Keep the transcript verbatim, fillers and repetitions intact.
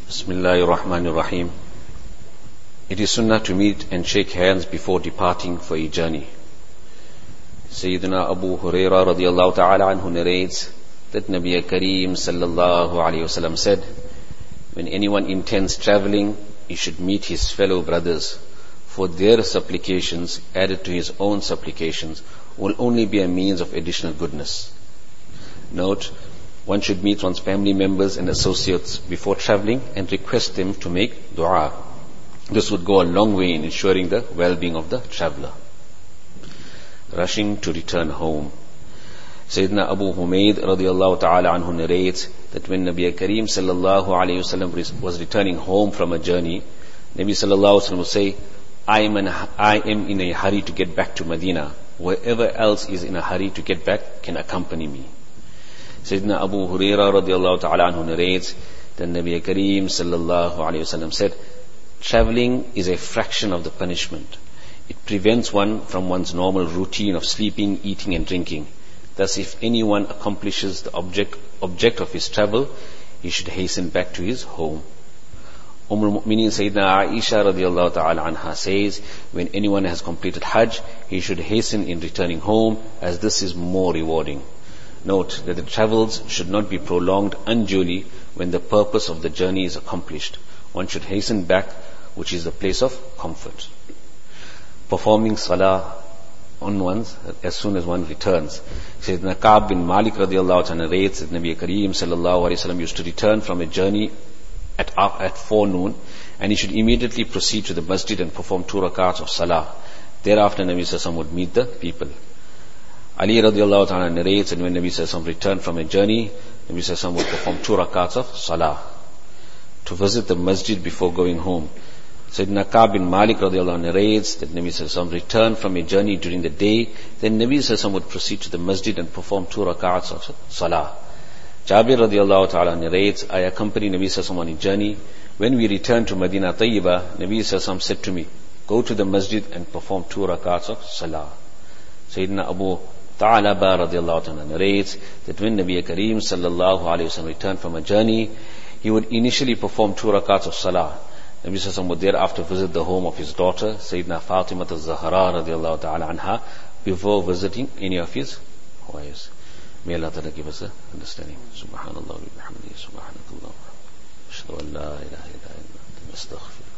Bismillahir Rahmanir Rahim. It is sunnah to meet and shake hands before departing for a journey. Sayyidina Abu Hurairah radiyallahu ta'ala anhu narrates that Nabi Kareem sallallahu alayhi wasallam said, when anyone intends traveling, he should meet his fellow brothers, for their supplications added to his own supplications will only be a means of additional goodness. Note, one should meet one's family members and associates before traveling and request them to make dua. This would go a long way in ensuring the well-being of the traveler. Rushing to return home. Sayyidina Abu Humayd radiyallahu ta'ala anhu narrates that when Nabi Kareem sallallahu alayhi wasallam was returning home from a journey, Nabi sallallahu alayhi wasallam would say, I am, in a, I am in a hurry to get back to Medina. Whoever else is in a hurry to get back can accompany me. Sayyidina Abu Hurairah radiyallahu ta'ala anhu narrates that Nabi Kareem sallallahu alayhi wasallam said, traveling is a fraction of the punishment. It prevents one from one's normal routine of sleeping, eating and drinking. Thus, if anyone accomplishes the object, object of his travel, he should hasten back to his home. Umm al-Mu'mineen Sayyidina Aisha radiyallahu ta'ala anha says, when anyone has completed Hajj, he should hasten in returning home, as this is more rewarding. Note that the travels should not be prolonged unduly when the purpose of the journey is accomplished. One should hasten back, which is the place of comfort. Performing salah on one's as soon as one returns. Sayyidina Ka'b bin Malik radiyallahu ta'ala narrates that Nabi Kareem sallallahu alayhi wasallam used to return from a journey at, at forenoon, and he should immediately proceed to the masjid and perform two rakats of salah. Thereafter Nabi sallallahu alayhi wasallam would meet the people. Ali radiyallahu ta'ala narrates that when Nabi sallallahu alayhi wasallam returned from a journey, Nabi sallallahu alayhi wasallam would perform two rakats of salah to visit the masjid before going home. Sayyidina Ka'b bin Malik radiyallahu narrates that Nabi sallallahu alayhi wasallam returned from a journey during the day, then Nabi sallallahu alayhi wasallam would proceed to the masjid and perform two rakats of salah. Jabir radiyallahu ta'ala narrates, I accompanied Nabi sallallahu alayhi wasallam on a journey. When we returned to Medina Tayyibah, Nabi sallallahu alayhi wasallam said to me, go to the masjid and perform two rakats of salah. Sayyidina Abu Ta'alaba radiyallahu ta'ala narrates that when Nabi Kareem sallallahu alayhi wasallam returned from a journey, he would initially perform two rakats of salah. Nabi sallallahu alayhi wasallam would thereafter visit the home of his daughter, Sayyidina Fatima al-Zahra radiyallahu ta'ala anha, before visiting any of his wives. May Allah ta'ala give us the understanding. Subhanallah wa bihamdihi, subhanakallah. Ashhadu an la ilaha illa anta, astaghfirullah.